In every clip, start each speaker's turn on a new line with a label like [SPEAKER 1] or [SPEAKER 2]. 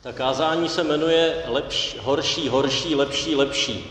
[SPEAKER 1] Ta kázání se jmenuje horší, horší, lepší, lepší.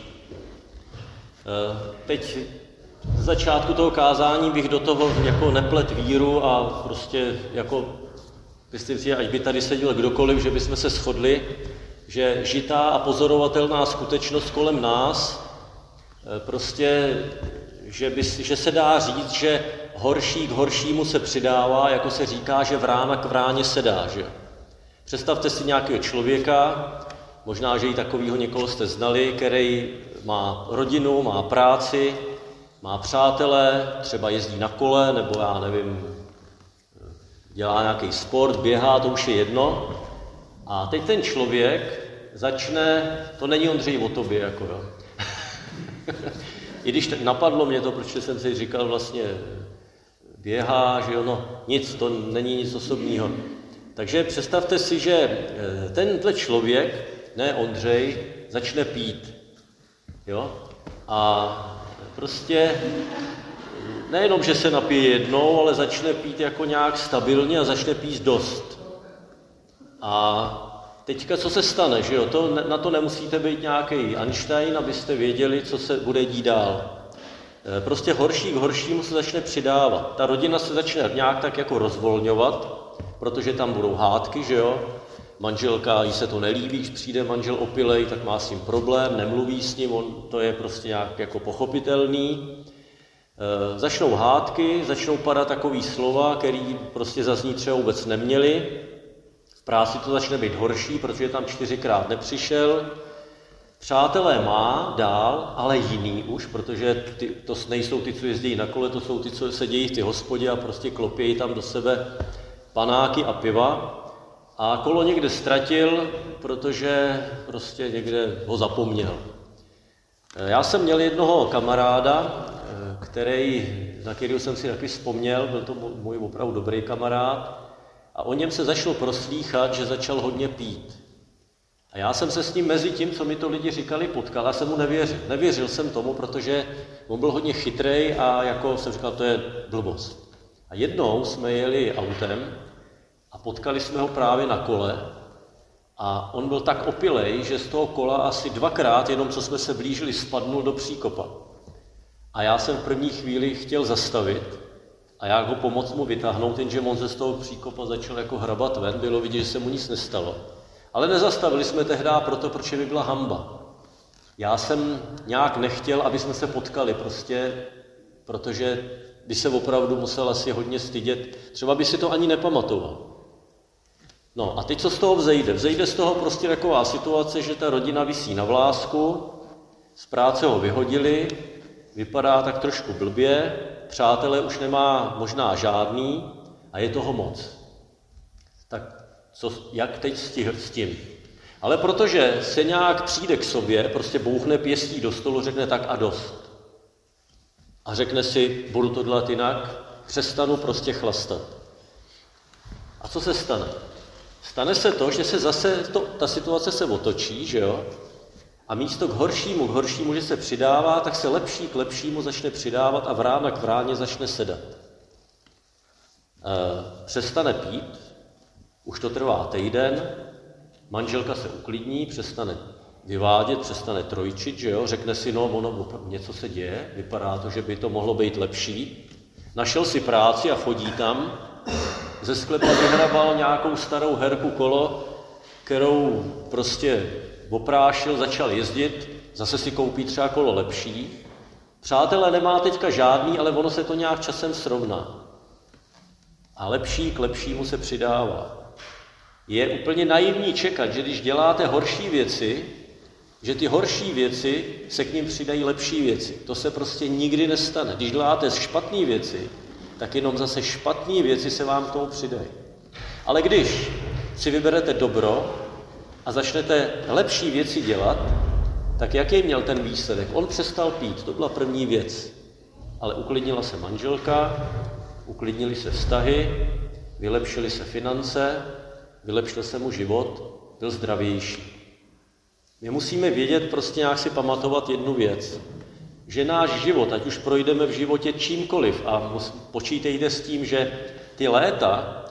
[SPEAKER 1] Teď z začátku toho kázání bych do toho jako neplet víru a prostě jako, myslím si, ať by tady seděl kdokoliv, že bychom se shodli, že žitá a pozorovatelná skutečnost kolem nás, prostě, že se dá říct, že horší k horšímu se přidává, jako se říká, že vrána k vráně sedá, že? Představte si nějakého člověka, možná, že i takového někoho jste znali, který má rodinu, má práci, má přátele, třeba jezdí na kole, nebo já nevím, dělá nějaký sport, běhá, to už je jedno. A teď ten člověk začne, to není Ondřej o tobě, jako jo. I když napadlo mě to, protože jsem si říkal vlastně, běhá, že jo, no nic, to není nic osobního. Takže představte si, že tenhle člověk, ne Ondřej, začne pít, jo, a prostě nejenom, že se napije jednou, ale začne pít jako nějak stabilně a začne pít dost. A teďka co se stane, že jo, na to nemusíte být nějaký Einstein, abyste věděli, co se bude dít dál. Prostě horší k horšímu se začne přidávat. Ta rodina se začne nějak tak jako rozvolňovat, protože tam budou hádky, že jo. Manželka, jí se to nelíbí, když přijde manžel opilej, tak má s ním problém, nemluví s ním, to je prostě nějak jako pochopitelný. Začnou hádky, začnou padat takový slova, který prostě zazní třeba vůbec neměli. V práci to začne být horší, protože tam 4krát nepřišel. Přátelé má dál, ale jiný už, protože to nejsou ty, co jezdí na kole, to jsou ty, co sedějí v ty hospodě a prostě klopějí tam do sebe panáky a piva. A kolo někde ztratil, protože prostě někde ho zapomněl. Já jsem měl jednoho kamaráda, na kterého jsem si taky vzpomněl, byl to můj opravdu dobrý kamarád, a o něm se začalo proslýchat, že začal hodně pít. A já jsem se s ním mezi tím, co mi to lidi říkali, potkal, a jsem mu nevěřil. Nevěřil jsem tomu, protože on byl hodně chytrej a jako jsem říkal, to je blbost. A jednou jsme jeli autem a potkali jsme ho právě na kole a on byl tak opilej, že z toho kola asi 2krát, jenom co jsme se blížili, spadnul do příkopa. A já jsem v první chvíli chtěl zastavit a jak ho pomoct mu vytáhnout, jenže on se z toho příkopa začal jako hrabat ven, bylo vidět, že se mu nic nestalo. Ale nezastavili jsme tehdy proto, protože by byla hanba. Já jsem nějak nechtěl, aby jsme se potkali prostě, protože by se opravdu musel asi hodně stydět. Třeba by si to ani nepamatoval. No a teď co z toho vzejde? Vzejde z toho prostě taková situace, že ta rodina visí na vlásku, z práce ho vyhodili, vypadá tak trošku blbě, přátelé už nemá možná žádný a je toho moc. Tak jak teď s tím? Ale protože se nějak přijde k sobě, prostě bouchne pěstí do stolu, řekne tak a dost. A řekne si, budu to dělat jinak, přestanu prostě chlastat. A co se stane? Stane se to, že se zase ta situace se otočí, že jo? A místo k horšímu, že se přidává, tak se lepší k lepšímu začne přidávat a vrána k vráně začne sedat. Přestane pít, už to trvá týden, manželka se uklidní, přestane vyvádět, přestane trojčit, že jo? Řekne si, no, něco se děje, vypadá to, že by to mohlo být lepší. Našel si práci a chodí tam, ze sklepa vyhrabal nějakou starou herku kolo, kterou prostě oprášil, začal jezdit, zase si koupí třeba kolo lepší. Přátelé nemá teďka žádný, ale ono se to nějak časem srovná. A lepší k lepšímu se přidává. Je úplně naivní čekat, že když děláte horší věci, že ty horší věci se k nim přidají lepší věci. To se prostě nikdy nestane. Když děláte špatné věci, tak jenom zase špatné věci se vám k tomu přidají. Ale když si vyberete dobro a začnete lepší věci dělat, tak jaký měl ten výsledek? On přestal pít, to byla první věc. Ale uklidnila se manželka, uklidnili se vztahy, vylepšily se finance, vylepšil se mu život, byl zdravější. My musíme vědět, prostě nějak si pamatovat jednu věc, že náš život, ať už projdeme v životě čímkoliv, a počítejte s tím, že ty léta,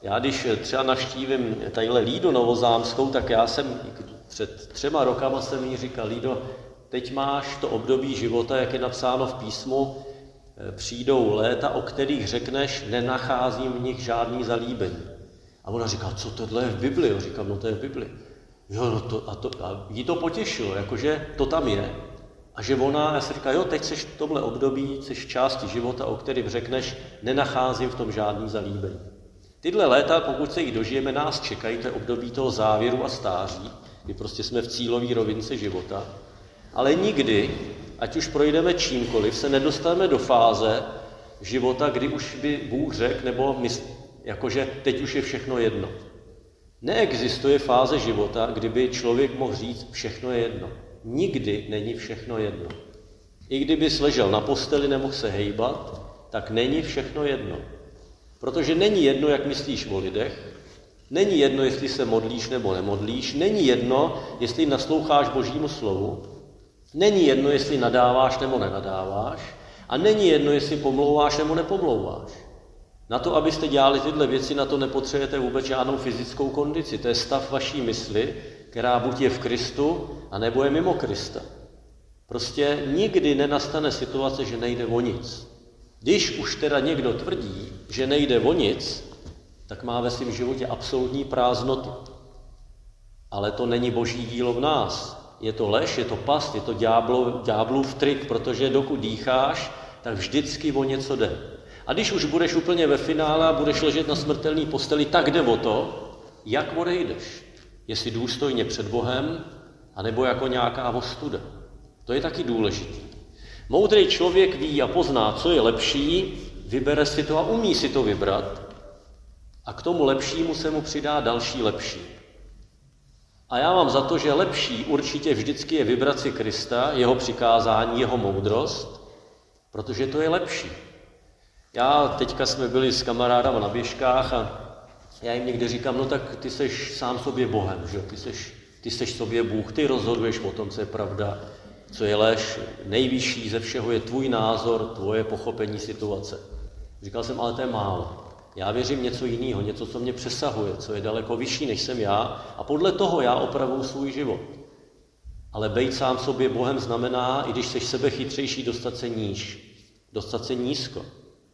[SPEAKER 1] Já když třeba navštívím tadyhle Lídu Novozámskou, tak já jsem před 3 rokama jsem jí říkal, Lído, teď máš to období života, jak je napsáno v písmu, přijdou léta, o kterých řekneš, nenacházím v nich žádný zalíbení. A ona říká, co tohle je v Bibli? Jo, říkám, no to je v Bibli. Jo, no a jí to potěšilo, jakože to tam je. A že ona, já si říká, jo, teď seš v tomhle období, seš v části života, o kterým řekneš, nenacházím v tom žádný zalíbení. Tyhle léta, pokud se jich dožijeme, nás čekají, to je období toho závěru a stáří, kdy prostě jsme v cílové rovince života. Ale nikdy, ať už projdeme čímkoliv, se nedostaneme do fáze života, kdy už by Bůh řekl, nebo jakože teď už je všechno jedno. Neexistuje fáze života, kdyby člověk mohl říct, všechno je jedno. Nikdy není všechno jedno. I kdyby ležel na posteli, nemohl se hejbat, tak není všechno jedno. Protože není jedno, jak myslíš o lidech, není jedno, jestli se modlíš nebo nemodlíš, není jedno, jestli nasloucháš Božímu slovu, není jedno, jestli nadáváš nebo nenadáváš a není jedno, jestli pomlouváš nebo nepomlouváš. Na to, abyste dělali tyhle věci, na to nepotřebujete vůbec žádnou fyzickou kondici. To je stav vaší mysli, která buď je v Kristu, anebo je mimo Krista. Prostě nikdy nenastane situace, že nejde o nic. Když už teda někdo tvrdí, že nejde o nic, tak má ve svém životě absolutní prázdnotu. Ale to není Boží dílo v nás. Je to lež, je to past, je to ďáblův trik, protože dokud dýcháš, tak vždycky o něco jde. A když už budeš úplně ve finále a budeš ležet na smrtelné posteli, tak jde o to, jak odejdeš. Jestli důstojně před Bohem, anebo jako nějaká ostuda. To je taky důležitý. Moudrý člověk ví a pozná, co je lepší, vybere si to a umí si to vybrat. A k tomu lepšímu se mu přidá další lepší. A já mám za to, že lepší určitě vždycky je vybrat si Krista, jeho přikázání, jeho moudrost, protože to je lepší. Teďka jsme byli s kamarádama na běžkách a já jim někde říkám, no tak ty seš sám sobě Bohem, že? Ty seš sobě Bůh, ty rozhoduješ o tom, co je pravda, co je lež, nejvyšší ze všeho je tvůj názor, tvoje pochopení situace. Říkal jsem, ale to je málo. Já věřím něco jiného, něco, co mě přesahuje, co je daleko vyšší, než jsem já a podle toho já opravuju svůj život. Ale bejt sám sobě Bohem znamená, i když seš sebechytřejší, dostat se níž, dostat se nízko.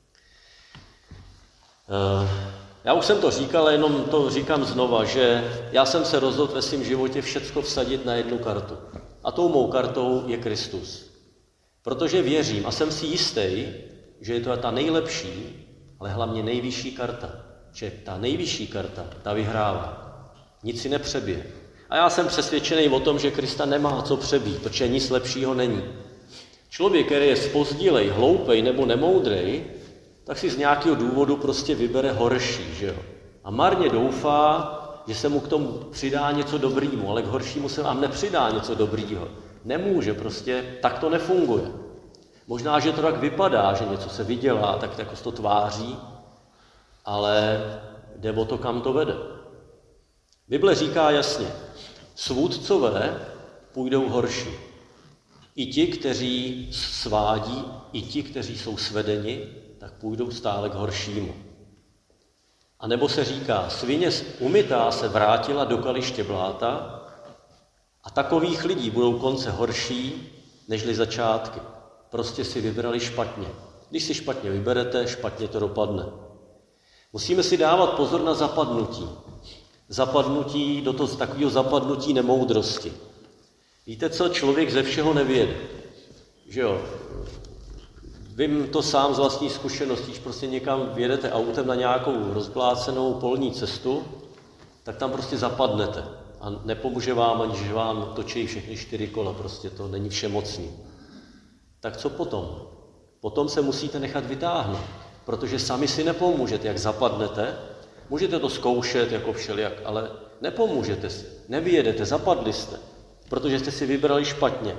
[SPEAKER 1] Já už jsem to říkal, ale jenom to říkám znova, že já jsem se rozhodl ve svém životě všecko vsadit na jednu kartu. A tou mou kartou je Kristus. Protože věřím a jsem si jistý, že je to ta nejlepší, ale hlavně nejvyšší karta. Že ta nejvyšší karta, ta vyhrává. Nic si nepřebije. A já jsem přesvědčený o tom, že Krista nemá co přebít, protože nic lepšího není. Člověk, který je zpozdilej, hloupej nebo nemoudrej, tak si z nějakého důvodu prostě vybere horší, že jo? A marně doufá, že se mu k tomu přidá něco dobrýmu, ale k horšímu se vám nepřidá něco dobrýho. Nemůže, prostě tak to nefunguje. Možná, že to tak vypadá, že něco se vydělá, tak jako se to tváří, ale jde o to, kam to vede. Bible říká jasně, svůdcové půjdou horší. I ti, kteří svádí, i ti, kteří jsou svedeni, tak půjdou stále k horšímu. A nebo se říká, svině umytá se vrátila do kaliště bláta a takových lidí budou konce horší, nežli začátky. Prostě si vybrali špatně. Když si špatně vyberete, špatně to dopadne. Musíme si dávat pozor na zapadnutí. Zapadnutí do toho takového zapadnutí nemoudrosti. Víte co, člověk ze všeho nevěde. Že jo? Vím to sám z vlastní zkušeností, když prostě někam vyjedete autem na nějakou rozplácenou polní cestu, tak tam prostě zapadnete. A nepomůže vám ani, že vám točí všechny 4 kola, prostě to není všemocný. Tak co potom? Potom se musíte nechat vytáhnout, protože sami si nepomůžete, jak zapadnete. Můžete to zkoušet jako všelijak, ale nepomůžete si, nevyjedete, zapadli jste, protože jste si vybrali špatně.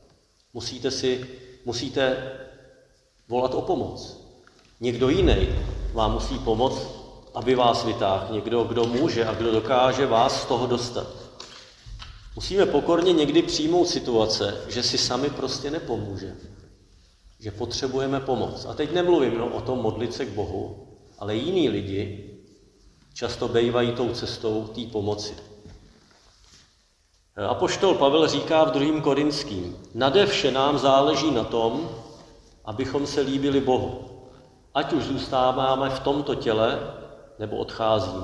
[SPEAKER 1] Musíte volat o pomoc. Někdo jiný vám musí pomoct, aby vás vytáhl. Někdo, kdo může a kdo dokáže vás z toho dostat. Musíme pokorně někdy přijmout situace, že si sami prostě nepomůže. Že potřebujeme pomoc. A teď nemluvím o tom modlit se k Bohu, ale jiní lidi často bývají tou cestou té pomoci. Apoštol Pavel říká v 2. Korinským, nade vše nám záleží na tom, abychom se líbili Bohu. Ať už zůstáváme v tomto těle, nebo odcházíme.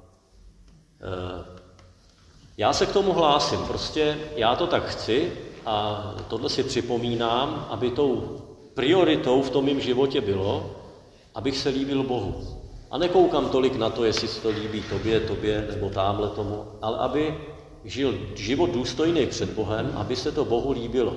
[SPEAKER 1] Já se k tomu hlásím, prostě já to tak chci a tohle si připomínám, aby tou prioritou v tom mém životě bylo, abych se líbil Bohu. A nekoukám tolik na to, jestli se to líbí tobě, nebo támhle tomu, ale aby žil život důstojný před Bohem, aby se to Bohu líbilo.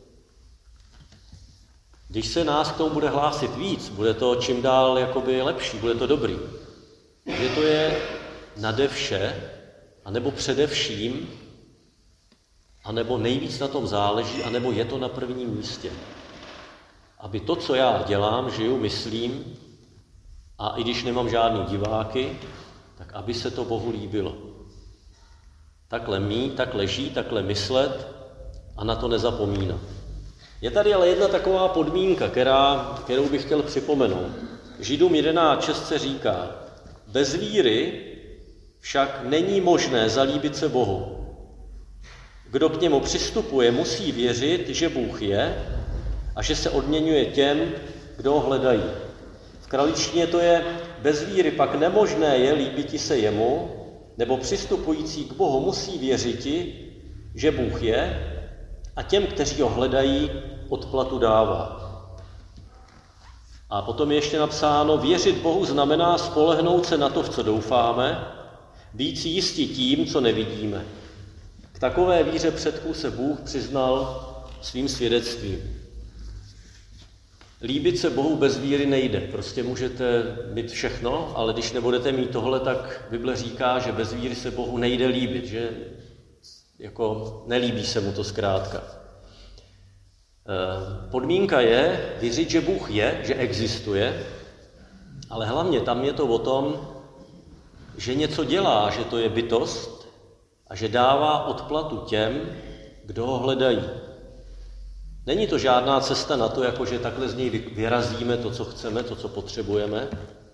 [SPEAKER 1] Když se nás k tomu bude hlásit víc, bude to čím dál jakoby lepší, bude to dobrý. Že to je nade vše, anebo především, anebo nejvíc na tom záleží, anebo je to na prvním místě. Aby to, co já dělám, žiju, myslím, a i když nemám žádný diváky, tak aby se to Bohu líbilo. Takhle mít, takhle žít, takhle myslet a na to nezapomínat. Je tady ale jedna taková podmínka, kterou bych chtěl připomenout. Židům 11.6 se říká, bez víry však není možné zalíbit se Bohu. Kdo k němu přistupuje, musí věřit, že Bůh je a že se odměňuje těm, kdo ho hledají. V kraličtině to je, bez víry pak nemožné je líbiti se jemu, nebo přistupující k Bohu musí věřiti, že Bůh je a těm, kteří ho hledají, odplatu dává. A potom je ještě napsáno, věřit Bohu znamená spolehnout se na to, v co doufáme, být si jistí tím, co nevidíme. K takové víře předků se Bůh přiznal svým svědectvím. Líbit se Bohu bez víry nejde. Prostě můžete mít všechno, ale když nebudete mít tohle, tak Bible říká, že bez víry se Bohu nejde líbit, že jako nelíbí se mu to zkrátka. Podmínka je věřit, že Bůh je, že existuje, ale hlavně tam je to o tom, že něco dělá, že to je bytost a že dává odplatu těm, kdo ho hledají. Není to žádná cesta na to, jako že takhle z něj vyrazíme to, co chceme, to, co potřebujeme.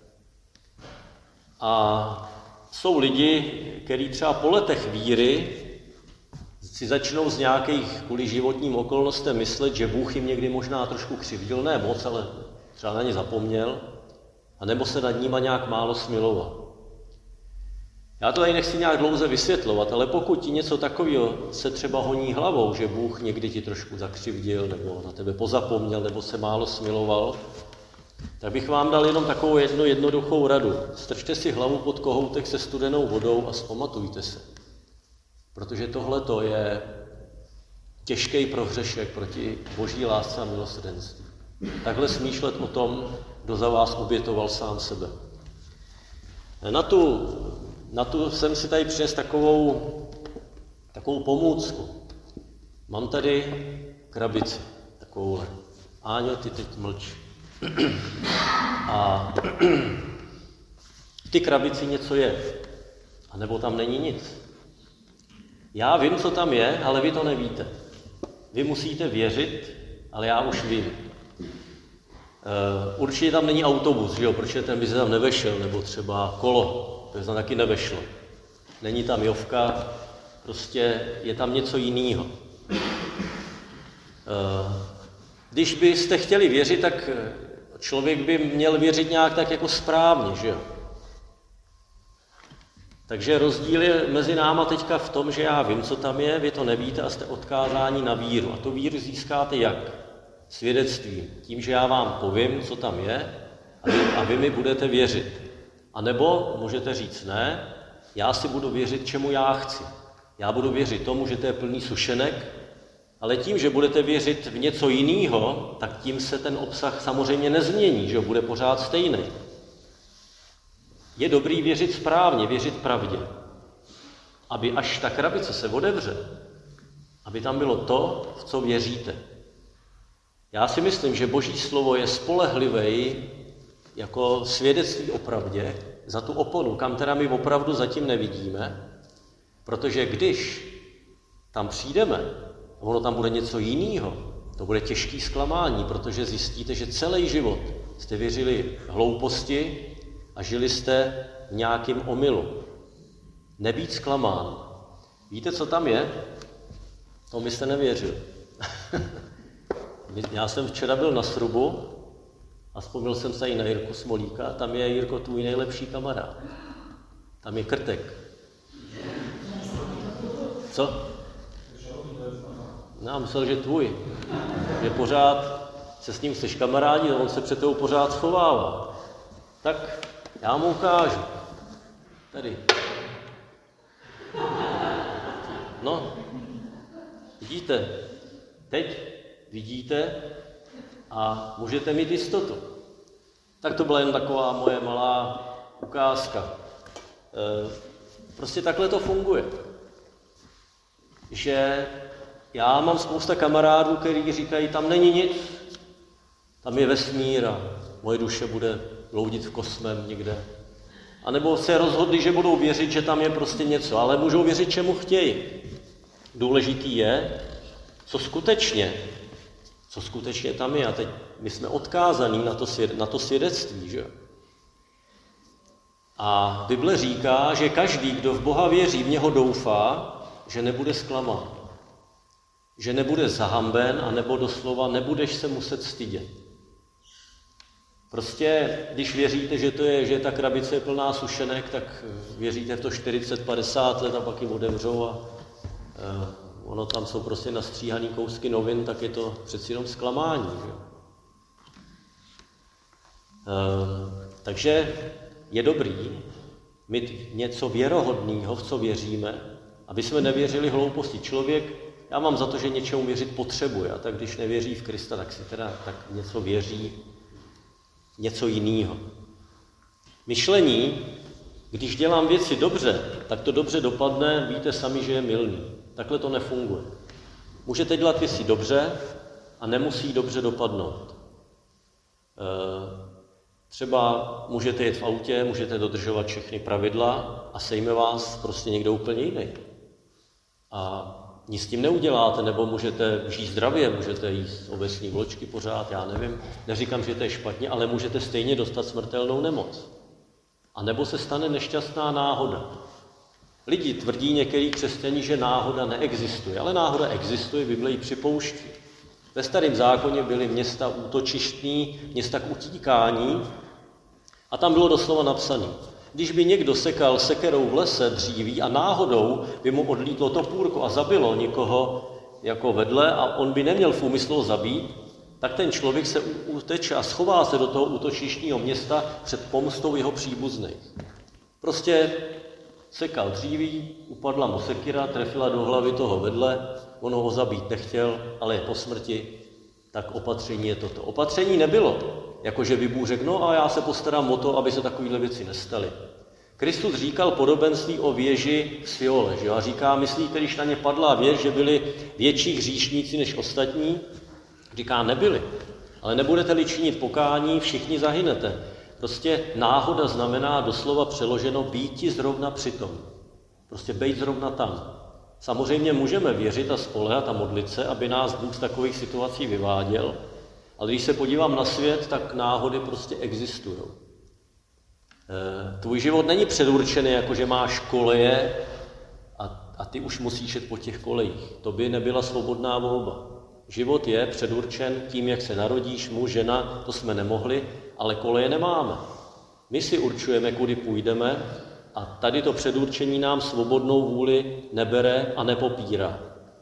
[SPEAKER 1] A jsou lidi, kteří třeba po letech víry si začnou z nějakých kvůli životním okolnostem myslet, že Bůh jim někdy možná trošku křivdil, ne moc, ale třeba na ně zapomněl, anebo se nad nima nějak málo smiloval. Já to tady nechci nějak dlouze vysvětlovat, ale pokud ti něco takového se třeba honí hlavou, že Bůh někdy ti trošku zakřivdil, nebo na tebe pozapomněl, nebo se málo smiloval, tak bych vám dal jenom takovou jednu jednoduchou radu. Strčte si hlavu pod kohoutek se studenou vodou a vzpamatujte se. Protože tohleto je těžký prohřešek proti Boží lásce a milosrdenství. Takhle smýšlet o tom, kdo za vás obětoval sám sebe. Na tu jsem si tady přinesl takovou pomůcku. Mám tady krabici, takovouhle. Áňo, ty teď mlč. A v té krabici něco je, anebo tam není nic. Já vím, co tam je, ale vy to nevíte. Vy musíte věřit, ale já už vím. Určitě tam není autobus, že jo? Protože ten by se tam nevešel, nebo třeba kolo, to se tam taky nevešlo. Není tam jovka, prostě je tam něco jiného. Když byste chtěli věřit, tak člověk by měl věřit nějak tak jako správně, že jo? Takže rozdíl je mezi náma teďka v tom, že já vím, co tam je, vy to nevíte a jste odkázáni na víru. A tu víru získáte jak? Svědectvím. Tím, že já vám povím, co tam je a vy mi budete věřit. A nebo můžete říct ne, já si budu věřit, čemu já chci. Já budu věřit tomu, že to je plný sušenek, ale tím, že budete věřit v něco jiného, tak tím se ten obsah samozřejmě nezmění, že bude pořád stejný. Je dobrý věřit správně, věřit pravdě. Aby až ta krabice se otevře, aby tam bylo to, v co věříte. Já si myslím, že Boží slovo je spolehlivý jako svědectví o pravdě za tu oponu, kam teda my opravdu zatím nevidíme, protože když tam přijdeme, a ono tam bude něco jiného, to bude těžký zklamání, protože zjistíte, že celý život jste věřili hlouposti a žili jste v nějakém omylu. Nebýt zklamán. Víte, co tam je? To byste nevěřili. Já jsem včera byl na srubu a vzpomněl jsem se i na Jirku Smolíka. Tam je, Jirko, tvůj nejlepší kamarád. Tam je Krtek. Co? No, myslel, že tvůj. Že pořád se s ním chceš kamarádit a on se před tebou pořád schovává. Tak já mu ukážu. Tady. No, vidíte, teď vidíte a můžete mít jistotu. Tak to byla jen taková moje malá ukázka. Prostě takhle to funguje. Že já mám spousta kamarádů, kteří říkají, tam není nic, tam je vesmír a moje duše bude bloudit v kosmem někde. A nebo se rozhodli, že budou věřit, že tam je prostě něco, ale můžou věřit, čemu chtějí. Důležitý je, co skutečně tam je. A teď my jsme odkázaní na to svědectví, že? A Bible říká, že každý, kdo v Boha věří, v něho doufá, že nebude zklamán. Že nebude zahamben, anebo doslova nebudeš se muset stydět. Prostě, když věříte, že ta krabice je plná sušenek, tak věříte v to 40-50 let a pak jim otevřou a ono tam jsou prostě nastříhaný kousky novin, tak je to přeci jenom zklamání. Že? Takže je dobrý mít něco věrohodného, v co věříme, aby jsme nevěřili hlouposti. Člověk, já mám za to, že něčemu věřit potřebuje, a tak když nevěří v Krista, tak si teda tak něco věří, něco jiného. Myšlení, když dělám věci dobře, tak to dobře dopadne, víte sami, že je mylný. Takhle to nefunguje. Můžete dělat věci dobře a nemusí dobře dopadnout. Třeba můžete jet v autě, můžete dodržovat všechny pravidla a sejme vás prostě někdo úplně jiný. A nic s tím neuděláte, nebo můžete žít zdravě, můžete jíst ovesní vločky pořád, já nevím. Neříkám, že to je špatně, ale můžete stejně dostat smrtelnou nemoc. A nebo se stane nešťastná náhoda. Lidi tvrdí některý křesťané, že náhoda neexistuje, ale náhoda existuje, Bible ji připouští. Ve Starém zákoně byly města útočištní, města k utíkání a tam bylo doslova napsané. Když by někdo sekal sekerou v lese dříví a náhodou by mu odlítlo topůrko a zabilo někoho jako vedle a on by neměl v úmyslu zabít, tak ten člověk se uteče a schová se do toho útočištního města před pomstou jeho příbuzných. Prostě sekal dříví, upadla mu sekira, trefila do hlavy toho vedle, on ho zabít nechtěl, ale je po smrti, tak opatření je toto. Opatření nebylo, jakože by Bůh řekl, no a já se postarám o to, aby se takovéhle věci nestaly. Kristus říkal podobenství o věži z fiole, že? A říká, myslíte, když na ně padla věž, že byli větší hříšníci než ostatní? Říká, nebyli, ale nebudete-li činit pokání, všichni zahynete. Prostě náhoda znamená doslova přeloženo býti zrovna přitom. Prostě bejt zrovna tam. Samozřejmě můžeme věřit a spoléhat a modlit se, aby nás Bůh z takových situací vyváděl, ale když se podívám na svět, tak náhody prostě existují. Tvůj život není předurčený, jako že máš koleje a ty už musíš jet po těch kolejích. To by nebyla svobodná volba. Život je předurčen tím, jak se narodíš, muž, žena, to jsme nemohli, ale koleje nemáme. My si určujeme, kudy půjdeme a tady to předurčení nám svobodnou vůli nebere a nepopírá.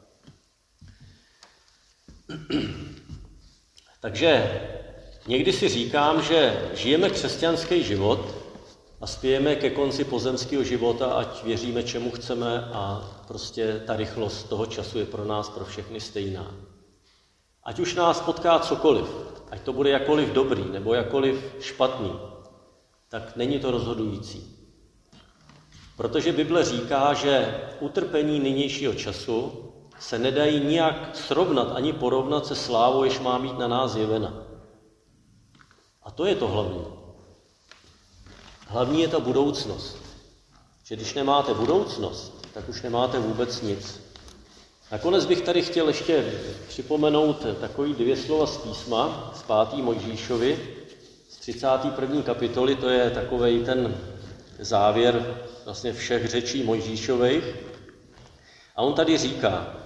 [SPEAKER 1] Takže někdy si říkám, že žijeme křesťanský život a spějeme ke konci pozemského života, ať věříme, čemu chceme a prostě ta rychlost toho času je pro nás, pro všechny stejná. Ať už nás potká cokoliv, ať to bude jakkoliv dobrý nebo jakkoliv špatný, tak není to rozhodující. Protože Bible říká, že utrpení nynějšího času se nedají nijak srovnat ani porovnat se slávou, jež má být na nás zjevena. A to je to hlavní. Hlavní je ta budoucnost. Že když nemáte budoucnost, tak už nemáte vůbec nic. Nakonec bych tady chtěl ještě připomenout takový 2 slova z písma, z 5. Mojžíšovi, z 31. kapitoly, to je takovej ten závěr vlastně všech řečí Mojžíšových. A on tady říká,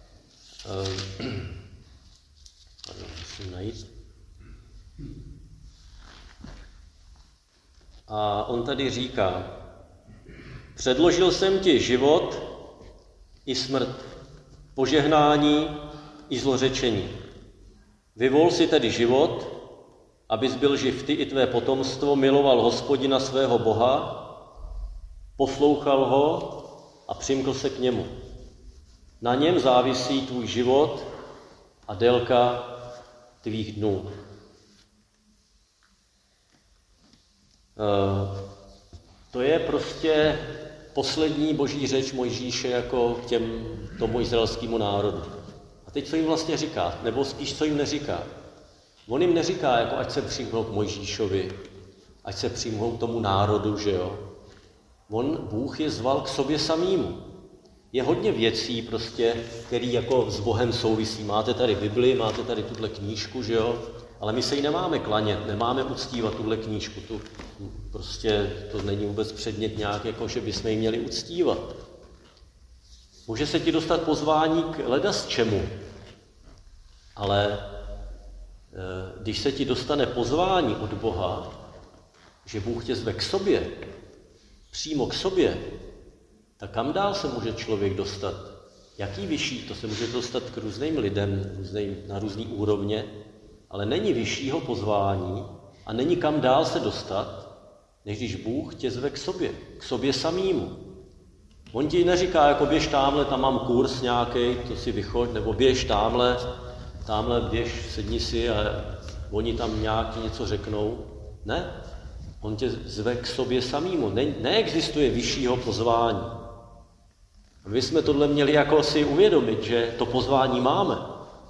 [SPEAKER 1] musím najít. A on tady říká, předložil jsem ti život i smrt, požehnání i zlořečení. Vyvol si tedy život, abys byl živ ty i tvé potomstvo, miloval Hospodina svého Boha, poslouchal ho a přimkl se k němu. Na něm závisí tvůj život a délka tvých dnů. To je prostě poslední boží řeč Mojžíše jako k tomu izraelskému národu. A teď co jim vlastně říká, nebo spíš co jim neříká. On jim neříká, jako ať se přijmou k Mojžíšovi, ať se přijmou k tomu národu, že jo. Bůh je zval k sobě samýmu. Je hodně věcí prostě, který jako s Bohem souvisí. Máte tady Bibli, máte tady tuhle knížku, že jo, ale my se jí nemáme klanět, nemáme uctívat tuhle knížku. To není vůbec předmět nějak, jako že bychom ji měli uctívat. Může se ti dostat pozvání k ledasčemu, ale když se ti dostane pozvání od Boha, že Bůh tě zve k sobě, přímo k sobě, tak kam dál se může člověk dostat? Jaký vyšší? To se může dostat k různým lidem, na různý úrovně, ale není vyššího pozvání a není kam dál se dostat, než když Bůh tě zve k sobě samýmu. On ti neříká, jako běž támhle, tam mám kurz nějaký, to si vychoď, nebo běž támhle běž, sedni si a oni tam nějak něco řeknou. Ne, on tě zve k sobě samýmu. Neexistuje vyššího pozvání. A my jsme tohle měli jako si uvědomit, že to pozvání máme.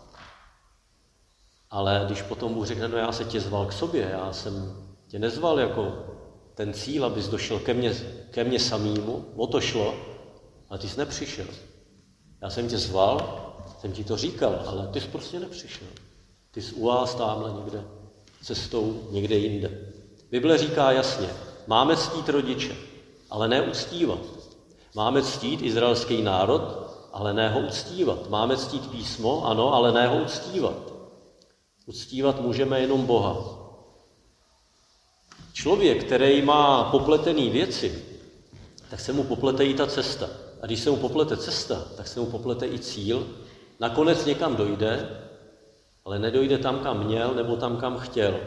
[SPEAKER 1] Ale když potom Bůh řekne, no já se tě zval k sobě, já jsem tě nezval jako ten cíl, abys došel ke mně samýmu, o to šlo, ale ty jsi nepřišel. Já jsem tě zval, jsem ti to říkal, ale ty jsi prostě nepřišel. Ty jsi u vás tamhle někde cestou, někde jinde. Bible říká jasně, máme ctít rodiče, ale ne uctívat. Máme ctít izraelský národ, ale ne ho uctívat. Máme ctít písmo, ano, ale ne ho uctívat. Uctívat můžeme jenom Boha. Člověk, který má popletený věci, tak se mu poplete i ta cesta. A když se mu poplete cesta, tak se mu poplete i cíl. Nakonec někam dojde, ale nedojde tam, kam měl, nebo tam, kam chtěl.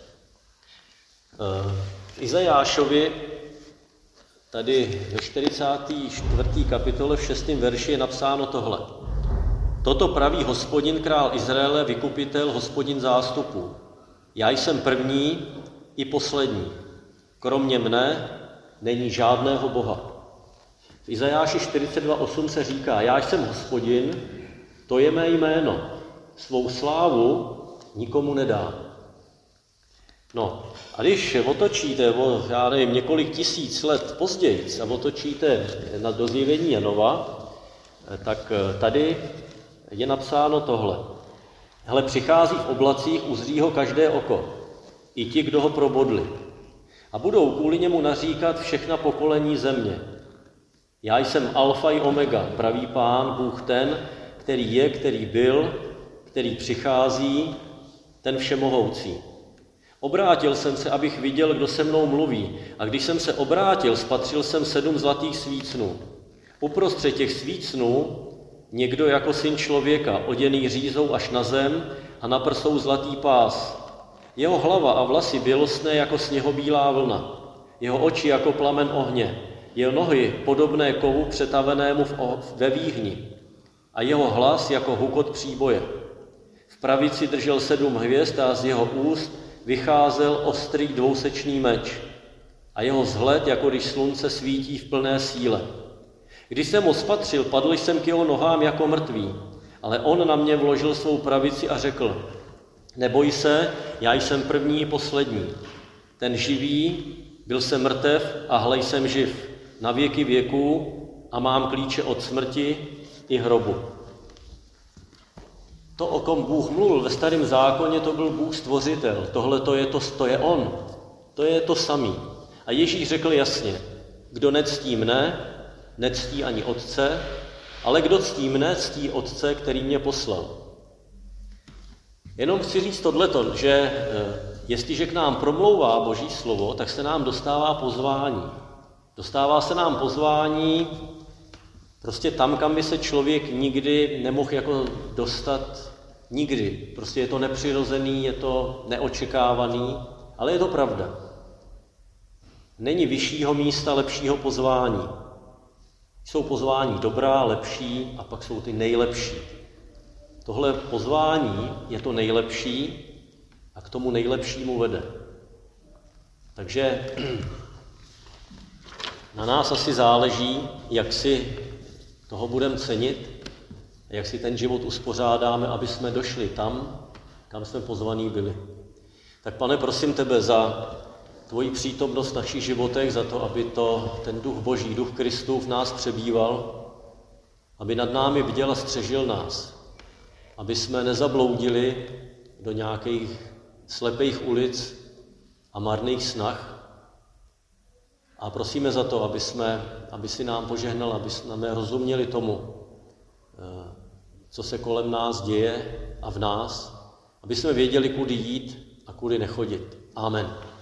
[SPEAKER 1] V Izajášovi tady ve 44. kapitole v 6. verši je napsáno tohle. Toto praví Hospodin, král Izraele, vykupitel, Hospodin zástupů. Já jsem první i poslední. Kromě mne není žádného Boha. V Izajáši 42.8 se říká, já jsem Hospodin, to je mé jméno. Svou slávu nikomu nedám. No, a když otočíte já nevím, několik tisíc let později a otočíte na do Zjevení Janova, tak tady je napsáno tohle. Hele, přichází v oblacích, uzří ho každé oko, i ti, kdo ho probodli. A budou kvůli němu naříkat všechna pokolení země. Já jsem alfa i omega, pravý Pán, Bůh ten, který je, který byl, který přichází, ten všemohoucí. Obrátil jsem se, abych viděl, kdo se mnou mluví. A když jsem se obrátil, spatřil jsem 7 zlatých svícnů. Uprostřed těch svícnů někdo jako syn člověka, oděný řízou až na zem a na prsou zlatý pás. Jeho hlava a vlasy bělostné jako sněhobílá vlna. Jeho oči jako plamen ohně. Jeho nohy podobné kovu přetavenému ve výhni. A jeho hlas jako hukot příboje. V pravici držel 7 hvězd a z jeho úst vycházel ostrý dvousečný meč. A jeho vzhled, jako když slunce svítí v plné síle. Když jsem ho spatřil, padl jsem k jeho nohám jako mrtvý, ale on na mě vložil svou pravici a řekl, neboj se, já jsem první i poslední. Ten živý, byl jsem mrtev a hle jsem živ, na věky věků a mám klíče od smrti i hrobu. To, o kom Bůh mluvil ve Starém zákoně, to byl Bůh stvořitel. Tohle to je on. To je to samý. A Ježíš řekl jasně, kdo nectí mne, nectí ani Otce, ale kdo ctí mne, ctí Otce, který mě poslal. Jenom chci říct tohleto, že jestliže k nám promlouvá Boží slovo, tak se nám dostává pozvání. Dostává se nám pozvání prostě tam, kam by se člověk nikdy nemohl jako dostat. Nikdy. Prostě je to nepřirozený, je to neočekávaný, ale je to pravda. Není vyššího místa, lepšího pozvání. Jsou pozvání dobrá, lepší a pak jsou ty nejlepší. Tohle pozvání je to nejlepší a k tomu nejlepšímu vede. Takže na nás asi záleží, jak si toho budeme cenit, jak si ten život uspořádáme, aby jsme došli tam, kam jsme pozvaní byli. Tak Pane, prosím tebe za tvoji přítomnost v našich životech, za to, aby ten duch Boží, duch Kristův v nás přebýval, aby nad námi bděl a střežil nás, aby jsme nezabloudili do nějakých slepých ulic a marných snah. A prosíme za to, aby si nám požehnal, aby jsme rozuměli tomu, co se kolem nás děje a v nás, aby jsme věděli, kudy jít a kudy nechodit. Amen.